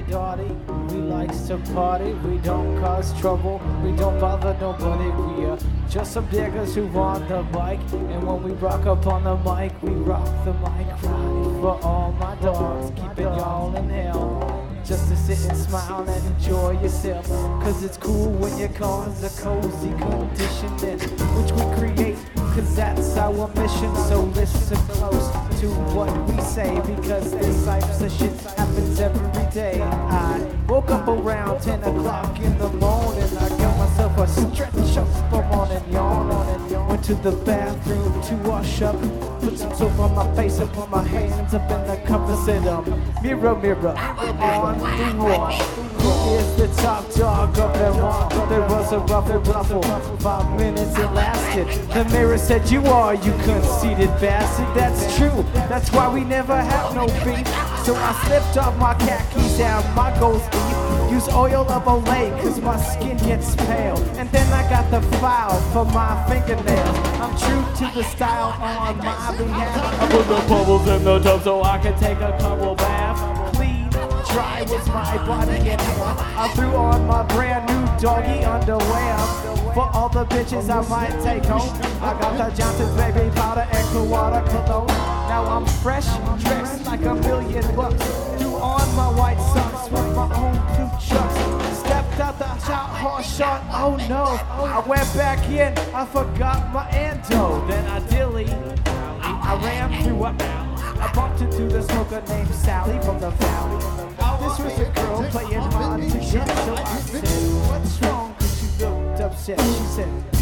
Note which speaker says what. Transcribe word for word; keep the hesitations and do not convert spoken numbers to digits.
Speaker 1: Dottie. We likes to party, we don't cause trouble, we don't bother nobody. We are just some diggers who want the mic, and when we rock up on the mic, we rock the mic right. For all my dogs, keeping y'all in hell, just to sit and smile and enjoy yourself. Cause it's cool when you cause a cozy condition which we create, cause that's our mission. So listen close to what we say, because this types of shit happens every day. I woke up around ten o'clock in the morning. I got myself a stretch up for morning yawn. Went to the bathroom to wash up, put some soap on my face and put my hands up in the cup and said, um, mirror, mirror, on the wall, who is the top dog of them all? There was a ruffle, ruffle, five minutes it lasted. The mirror said, you are, you conceited bastard. That's true, that's why we never have no beef. So I slipped off my khakis and my gold teeth. Use oil of Olay, cause my skin gets pale. And then I got the file for my fingernails. I'm true to the style on my behalf. I put the bubbles in the tub so I can take a couple baths. Clean, dry was my body and hair. I threw on my brand new doggy underwear. For all the bitches I might take home, I got the Johnson's baby powder and cool water cologne. Now I'm fresh, dressed like a million bucks. Threw on my white socks with my own blue chucks. Stepped out the hot horse shot, oh no. I went back in, I forgot my endo. Then I dilly, I ran through a alley. I bumped into the smoker named Sally from the valley. This was a girl playing hard to get, so I said, what's wrong? Cause she looked upset. She said,